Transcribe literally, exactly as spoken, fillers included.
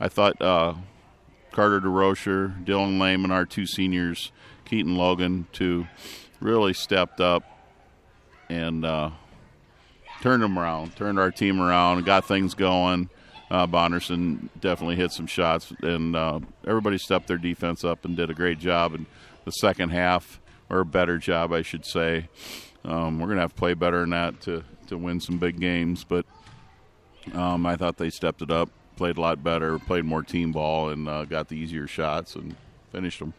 I thought uh, Carter DeRocher, Dylan Lehman, our two seniors, Keaton Logan, too, really stepped up and uh, turned them around, turned our team around, and got things going. Uh, Bonderson definitely hit some shots, and uh, everybody stepped their defense up and did a great job in the second half, or a better job, I should say. Um, we're going to have to play better than that to, to win some big games, but um, I thought they stepped it up, played a lot better, played more team ball, and uh, got the easier shots and finished them.